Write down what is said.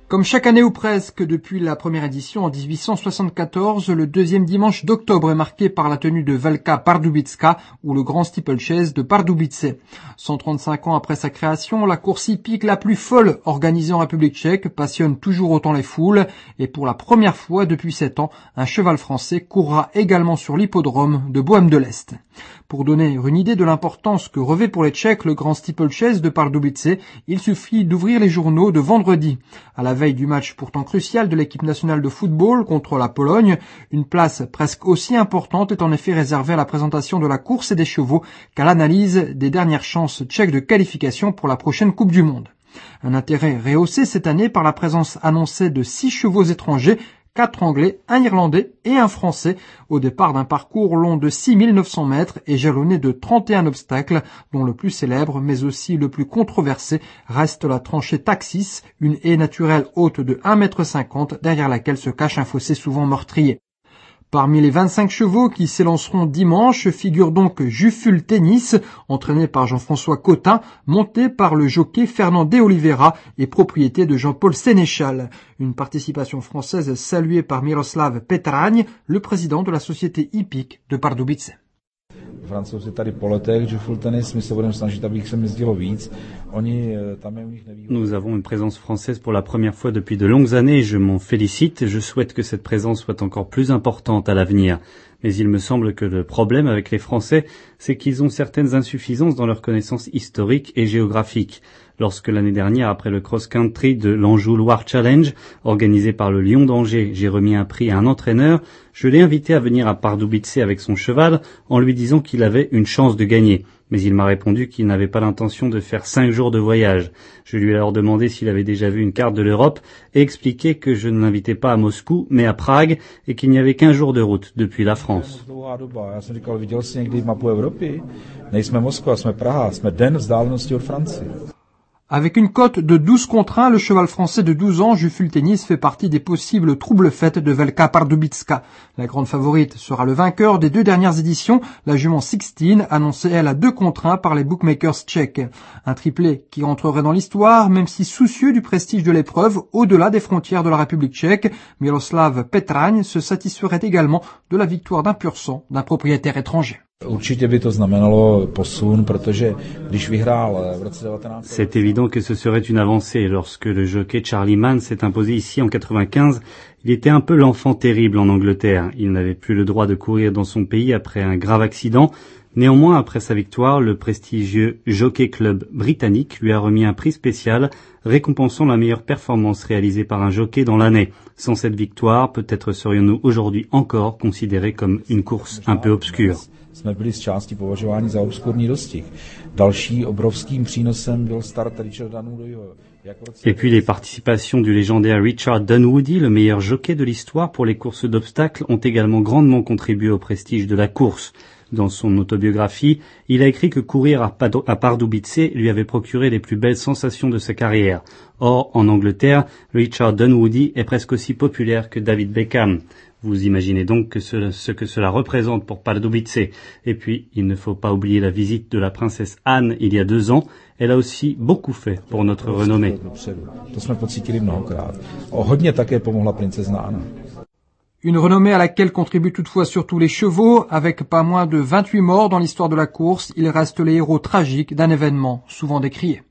Comme chaque année ou presque depuis la première édition en 1874, le deuxième dimanche d'octobre est marqué par la tenue de Velká Pardubická ou le grand steeplechase de Pardubice. 135 ans après sa création, la course hippique la plus folle organisée en République tchèque passionne toujours autant les foules et pour la première fois depuis 7 ans, un cheval français courra également sur l'hippodrome de Bohême de l'Est. Pour donner une idée de l'importance que revêt pour les Tchèques le grand steeplechase de Pardubice, il suffit d'ouvrir les journaux de vendredi. À la veille du match pourtant crucial de l'équipe nationale de football contre la Pologne, une place presque aussi importante est en effet réservée à la présentation de la course et des chevaux qu'à l'analyse des dernières chances tchèques de qualification pour la prochaine Coupe du Monde. Un intérêt rehaussé cette année par la présence annoncée de 6 chevaux étrangers, 4 Anglais, un Irlandais et un Français, au départ d'un parcours long de 6900 mètres et jalonné de 31 obstacles, dont le plus célèbre, mais aussi le plus controversé, reste la tranchée Taxis, une haie naturelle haute de 1,50 m, derrière laquelle se cache un fossé souvent meurtrier. Parmi les 25 chevaux qui s'élanceront dimanche figure donc Juful Tennis, entraîné par Jean-François Cotin, monté par le jockey Fernand de Oliveira et propriété de Jean-Paul Sénéchal. Une participation française saluée par Miroslav Petraň, le président de la société hippique de Pardubice. Nous avons une présence française pour la première fois depuis de longues années et je m'en félicite. Je souhaite que cette présence soit encore plus importante à l'avenir. Mais il me semble que le problème avec les Français, c'est qu'ils ont certaines insuffisances dans leurs connaissances historiques et géographiques. Lorsque l'année dernière, après le cross-country de l'Anjou Loire Challenge, organisé par le Lion d'Angers, j'ai remis un prix à un entraîneur, je l'ai invité à venir à Pardubice avec son cheval en lui disant qu'il avait une chance de gagner. Mais il m'a répondu qu'il n'avait pas l'intention de faire 5 jours de voyage. Je lui ai alors demandé s'il avait déjà vu une carte de l'Europe et expliqué que je ne l'invitais pas à Moscou, mais à Prague et qu'il n'y avait qu'1 jour de route depuis la France. Avec une cote de 12-1, le cheval français de 12 ans, Juful Tennis, fait partie des possibles troubles fêtes de Velká Pardubická. La grande favorite sera le vainqueur des 2 dernières éditions, la jument Sixteen, annoncée elle à 2-1 par les bookmakers tchèques. Un triplé qui rentrerait dans l'histoire, même si soucieux du prestige de l'épreuve au-delà des frontières de la République tchèque, Miroslav Petraň se satisferait également de la victoire d'un pur sang d'un propriétaire étranger. C'est évident que ce serait une avancée. Lorsque le jockey Charlie Mann s'est imposé ici en 95, il était un peu l'enfant terrible en Angleterre. Il n'avait plus le droit de courir dans son pays après un grave accident. Néanmoins, après sa victoire, le prestigieux Jockey Club britannique lui a remis un prix spécial récompensant la meilleure performance réalisée par un jockey dans l'année. Sans cette victoire, peut-être serions-nous aujourd'hui encore considérés comme une course un peu obscure. Jsme byli z části považováni za obskurní dostih. Další obrovským přínosem byl start Richarda Dunwoodieho. Et puis les participations du légendaire Richard Dunwoodie, le meilleur jockey de l'histoire pour les courses d'obstacles, ont également grandement contribué au prestige de la course. Dans son autobiographie, il a écrit que courir à Pardubice lui avait procuré les plus belles sensations de sa carrière. Or, en Angleterre, Richard Dunwoodie est presque aussi populaire que David Beckham. Vous imaginez donc ce que cela représente pour Pardubice. Et puis, il ne faut pas oublier la visite de la princesse Anne il y a 2 ans. Elle a aussi beaucoup fait pour notre renommée. Une renommée à laquelle contribuent toutefois surtout les chevaux. Avec pas moins de 28 morts dans l'histoire de la course, ils restent les héros tragiques d'un événement souvent décrié.